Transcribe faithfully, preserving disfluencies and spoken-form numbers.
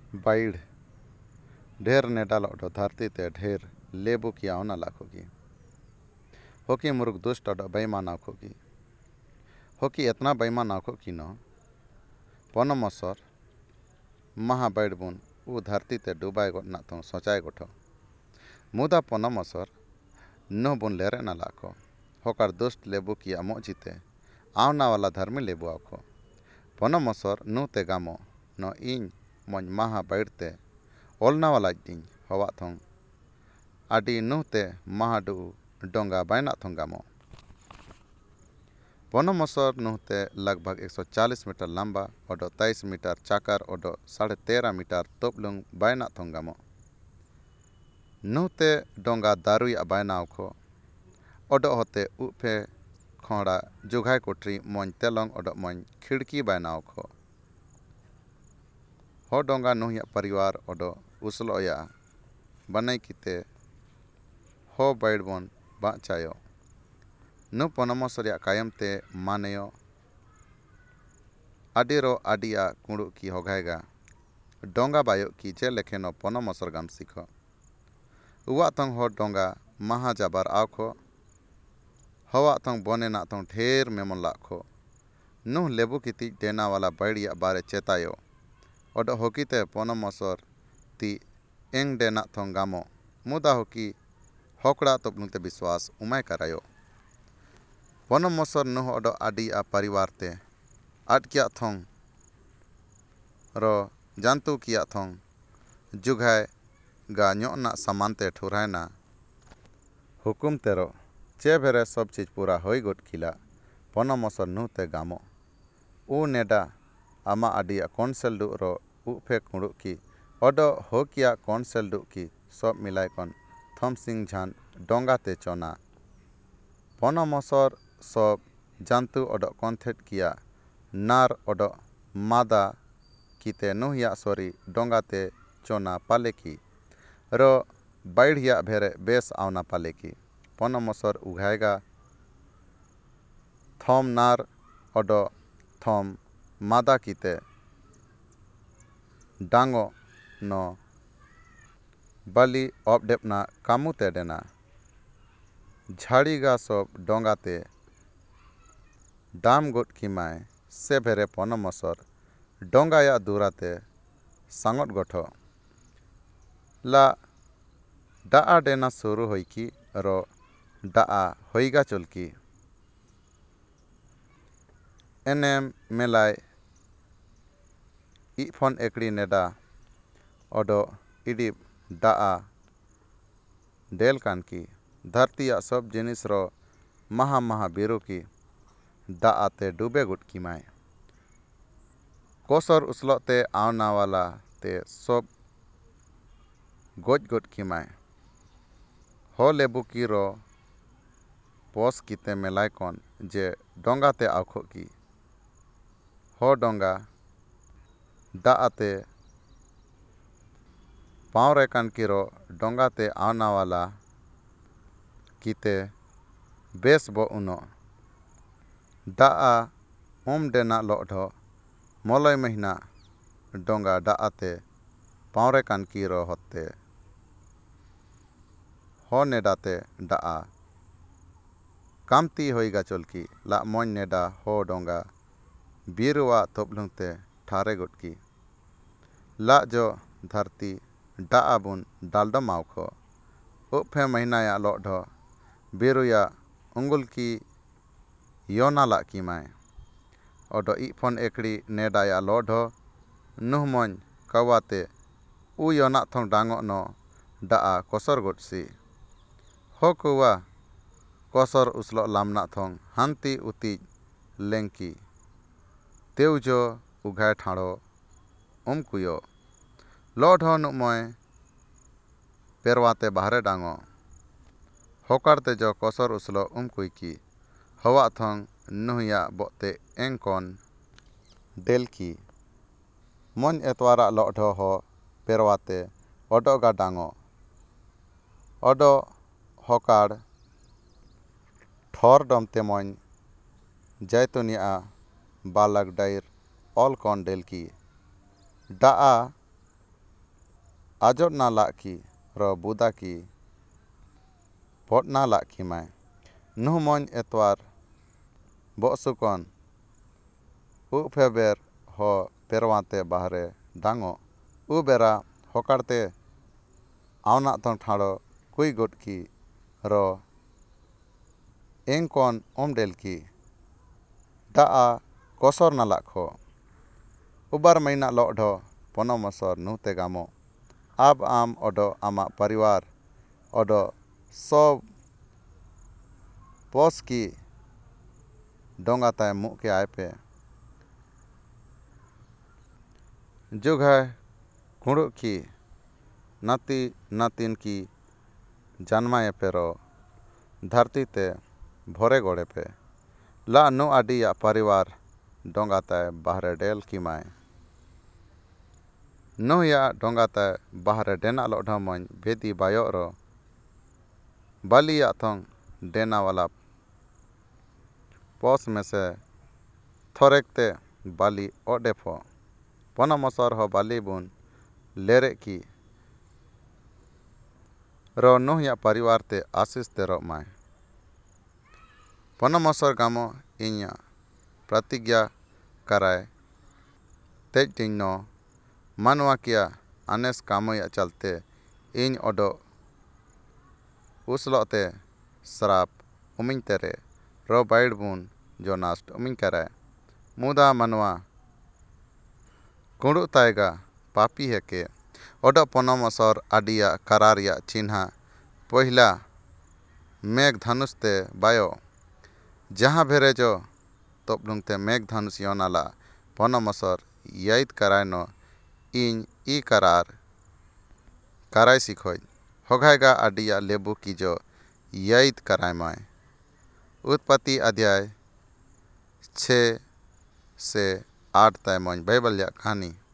Wide ढेर NEDA ludo धरती ते ढेर लेबू किया ओना लाखोगी होकी मुरुग दुष्ट ओडो बेईमान आखोगी होकी इतना बेईमान आखोगी न पनमसर महा बाइड बुन उ धरती ते डुबाई गोटना तो सोचाई गोठो मुदा पनमसर नो बुन लेरे ना लाखो होकार दुष्ट लेबू किया मोजिते आवना वाला धर्मी लेबू आखो पनमसर नु ते गामो न इन मन महा बाइड ते ओलना वाला दिन हवा थों आदि नुहते महाडू डोंगा बैना थोंगामो पनमसर नुहते लगभग एक सौ चालीस मीटर लंबा और तेईस मीटर चाकर और साढ़े तेरह मीटर तोपलुंग बैना थोंगामो नुहते डोंगा दारुया बैना खो ओडो होते उपे खोड़ा जुगाई कोठरी मन तेलोंग ओडो मन खिड़की बैना खो हो डोंगा नुहिया परिवार ओडो उसलोया बनाई किते हो बैडबोन बाचायो नु पनमसर कायम ते मानेयो आडिरो आडिया कुड़ू की होगाएगा डोंगा बायो की जे लेखेनो पनमसर गाम सीखो उवा तंग हो डोंगा महा जाबार आखो हवा तंग बने ना तंग ढेर मेमन लाखो नु लेबू किति डेना वाला बैडिया बारे चेतायो ओडो होकीते पनमसर ती एंग डेना थोंग गामो मुदा होकी होकड़ा तोपनुते विश्वास उमाय करायो पनमसर नुह ओडो आडि आ परिवार ते आटकिया थोंग रो जानतु किया थोंग जुगाय गा न्योना समानते ठुरायना हुकुम तेरो चे भेरे सब चीज पूरा होई गोट खिला पनमसर नुह ते गामो उ नेडा आमा आडिया कौनसेल डु रो उपे कुड़ू की ओडो होकिया कौनसेल डु की सब मिलाई कौन थम सिंह झान डोंगा ते चोना पनमसर सब जानतु ओडो कौनथेट किया नार ओडो मादा कीते नुहिया सोरी डोंगा ते चोना पाले की रो बाइढ़िया भेरे बेस आवना पाले की पनमसर उघाएगा थम नार ओडो थम मादा कीते डांगो नो बाली ऑपडेपना कामू तेडेना झाड़ीगा सब डोंगाते डाम गोट किमाय से भेरे पनमसर डोंगाया दूराते सांगट गोठो ला डाआ डेना सुरु होइकी रो डाआ होइगा चलकी एनेम मेलाय इफोन एकड़ी नेडा ओडो इडिप डाआ डेल कान की धरतिया सब जिनिस रो महा महा बिरु की डाआ ते डूबे गुट की माय कोसर उसलोते आवना वाला ते सब गोज गुट की माय हो लेबू की रो पोस कीते मेलाय कौन जे डोंगा ते आखो की हो डोंगा डाआते पावरे कान की रो डोंगा ते आवना वाला कीते बेस बो उनो डाआ उम डेना लोढो मोलय महीना डोंगा डाआते पावरे कान की रो होते हो नेडाते डाआ कामती होइगा चलकी ला मोन नेडा हो डोंगा बीरुआ तोपलुंगते ठारे गुटकी ला जो धरती डाआ बुन डालडो मावखो उपे महीनाया लोढो बीरुया उंगुल की योना ला की माय ओडो इफोन एकड़ी नेडाया लोढो नुहमोन कवाते उ योना थोंग डांगो नो डाआ कोसर गुटसी हो कुआ कोसर उसलो लामना थोंग हांती उती लेंकी तेवजो उघाय ठाड़ो उम कुयो लोढो नुमोय पेरवाते बाहरे डांगो होकारते जो कोसर उसलो उम कुई की हवा थोंग नुहिया बोते एंकोन डेल की मन एतवारा लोढो हो पेरवाते ओडोगा डांगो ओडो होकार ठोर डोमते मन जैतुनिया बालक डाइर ऑल कौन डेल की डाआ आजोट ना लाकी रो बुदा की पट ना लाकी माय नुह मोन एतवार बसुकन उ फेबर हो पेरवाते बाहरे डांगो उ बेरा होकाड़ते आवना तो ठाड़ो कुई गोट की रो एंग कौन ओमडेल की दाआ कोसर ना लाखो उबार महीना लोडो पनो मसर नुहते गामो अब आम ओडो आमा परिवार ओडो सब पोस की डोंगा ताय मुके आय पे जुग है कुड़ू की नाती नातिन की जन्माए पेरो धरती ते भोरे गोड़े पे ला नु आडी या परिवार डोंगा ताय बाहरे डेल की माय नु या डोंगा ताय बाहरे डेना लोढा मन बेदी बायो रो बाली या थोंग डेना वाला पोस में से थोरेकते बाली ओडेफो पनो मसर हो बाली बुन लेरे की रो नुह या परिवार ते आशीष ते रो माय पनो मसर गामो इन्या प्रतिज्ञा कराय तेज टिन्नो मानवा किया अनेस कामो या चलते इन ओडो उसलोते श्राप उमिन तेरे रो बाइड बुन जो नास्ट उमिन कराय मुदा मनवा कुड़ू तायगा पापी है के ओडो पनो मसर आडिया करारिया चिन्हा पहिला मेघ धनुष ते बायो जहाँ भेरे जो तोपलुंगते मेघ धनुष योनाला पनो मसर याद करायनो इन ई करार कराय सिखोय होगायगा आडिया लेबू की जो याद कराय माय उत्पत्ति अध्याय छः से आठ तय मन बाइबल या कहानी।